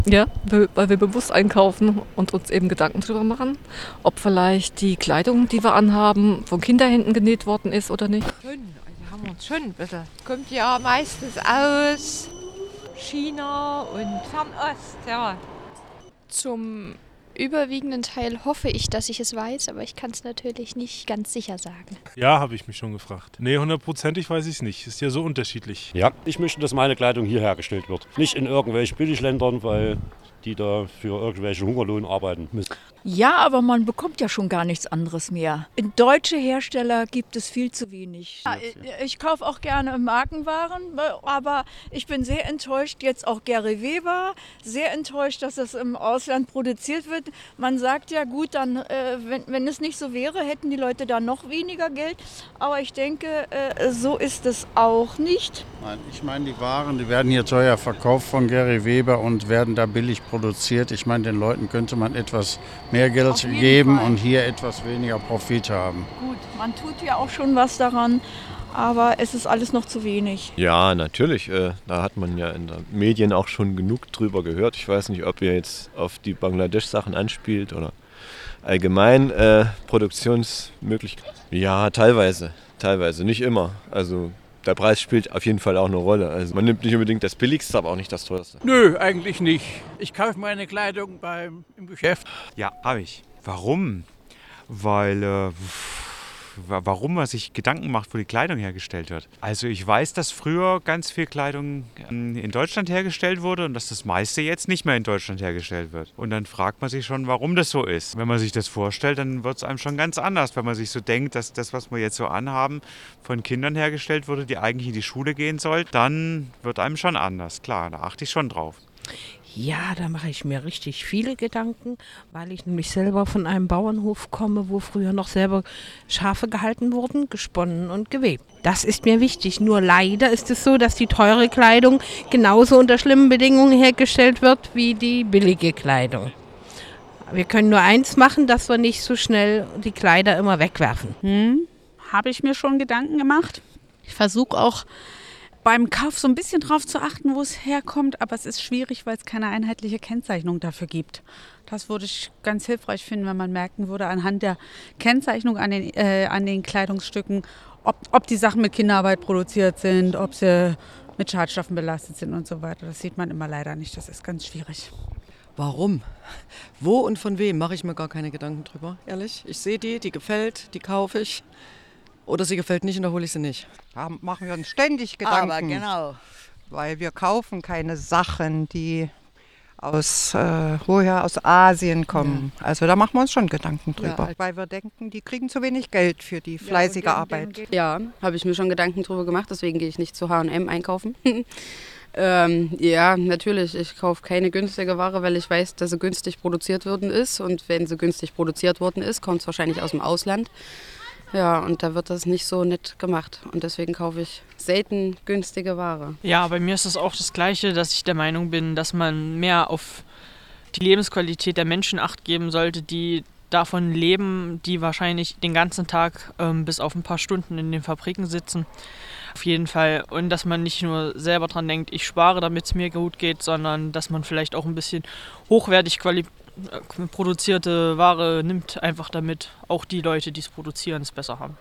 Ja, weil wir bewusst einkaufen und uns eben Gedanken drüber machen, ob vielleicht die Kleidung, die wir anhaben, von Kinderhänden genäht worden ist oder nicht. Schon, also haben wir uns schon bitte. Kommt ja meistens aus China und Fernost, ja. Zum überwiegenden Teil hoffe ich, dass ich es weiß, aber ich kann es natürlich nicht ganz sicher sagen. Ja, habe ich mich schon gefragt. Nee, hundertprozentig weiß ich es nicht. Ist ja so unterschiedlich. Ja, ich möchte, dass meine Kleidung hier hergestellt wird. Nicht in irgendwelchen Billigländern, weil die da für irgendwelche Hungerlohn arbeiten müssen. Ja, aber man bekommt ja schon gar nichts anderes mehr. Deutsche Hersteller gibt es viel zu wenig. Ja, ich kaufe auch gerne Markenwaren, aber ich bin sehr enttäuscht, jetzt auch Gary Weber, sehr enttäuscht, dass das im Ausland produziert wird. Man sagt ja gut, dann, wenn es nicht so wäre, hätten die Leute da noch weniger Geld. Aber ich denke, so ist es auch nicht. Nein, ich meine, die Waren, die werden hier teuer verkauft von Gary Weber und werden da billig produziert. Ich meine, den Leuten könnte man etwas mehr Geld geben und hier etwas weniger Profit haben. Gut, man tut ja auch schon was daran, aber es ist alles noch zu wenig. Ja, natürlich. Da hat man ja in den Medien auch schon genug drüber gehört. Ich weiß nicht, ob ihr jetzt auf die Bangladesch-Sachen anspielt oder allgemein Produktionsmöglichkeiten. Ja, teilweise, nicht immer. Also der Preis spielt auf jeden Fall auch eine Rolle. Also man nimmt nicht unbedingt das Billigste, aber auch nicht das Teuerste. Nö, eigentlich nicht. Ich kaufe meine Kleidung im Geschäft. Ja, habe ich. Warum? Weil, warum man sich Gedanken macht, wo die Kleidung hergestellt wird. Also ich weiß, dass früher ganz viel Kleidung in Deutschland hergestellt wurde und dass das meiste jetzt nicht mehr in Deutschland hergestellt wird. Und dann fragt man sich schon, warum das so ist. Wenn man sich das vorstellt, dann wird es einem schon ganz anders, wenn man sich so denkt, dass das, was wir jetzt so anhaben, von Kindern hergestellt wurde, die eigentlich in die Schule gehen sollten, dann wird einem schon anders. Klar, da achte ich schon drauf. Ja, da mache ich mir richtig viele Gedanken, weil ich nämlich selber von einem Bauernhof komme, wo früher noch selber Schafe gehalten wurden, gesponnen und gewebt. Das ist mir wichtig. Nur leider ist es so, dass die teure Kleidung genauso unter schlimmen Bedingungen hergestellt wird wie die billige Kleidung. Wir können nur eins machen, dass wir nicht so schnell die Kleider immer wegwerfen. Habe ich mir schon Gedanken gemacht. Ich versuche auch beim Kauf so ein bisschen drauf zu achten, wo es herkommt, aber es ist schwierig, weil es keine einheitliche Kennzeichnung dafür gibt. Das würde ich ganz hilfreich finden, wenn man merken würde, anhand der Kennzeichnung an den Kleidungsstücken, ob die Sachen mit Kinderarbeit produziert sind, ob sie mit Schadstoffen belastet sind und so weiter. Das sieht man immer leider nicht, das ist ganz schwierig. Warum? Wo und von wem mache ich mir gar keine Gedanken drüber, ehrlich. Ich sehe die gefällt, die kaufe ich. Oder sie gefällt nicht und da hole ich sie nicht. Da machen wir uns ständig Gedanken. Aber genau. Weil wir kaufen keine Sachen, die aus Asien kommen. Ja. Also da machen wir uns schon Gedanken drüber. Ja. Weil wir denken, die kriegen zu wenig Geld für die fleißige Arbeit. Ja, habe ich mir schon Gedanken drüber gemacht, deswegen gehe ich nicht zu H&M einkaufen. Ja, natürlich, ich kaufe keine günstige Ware, weil ich weiß, dass sie günstig produziert worden ist. Und wenn sie günstig produziert worden ist, kommt es wahrscheinlich aus dem Ausland. Ja, und da wird das nicht so nett gemacht. Und deswegen kaufe ich selten günstige Ware. Ja, bei mir ist es auch das Gleiche, dass ich der Meinung bin, dass man mehr auf die Lebensqualität der Menschen Acht geben sollte, die davon leben, die wahrscheinlich den ganzen Tag bis auf ein paar Stunden in den Fabriken sitzen. Auf jeden Fall. Und dass man nicht nur selber dran denkt, ich spare, damit es mir gut geht, sondern dass man vielleicht auch ein bisschen hochwertig produzierte Ware nimmt, einfach damit auch die Leute, die es produzieren, es besser haben.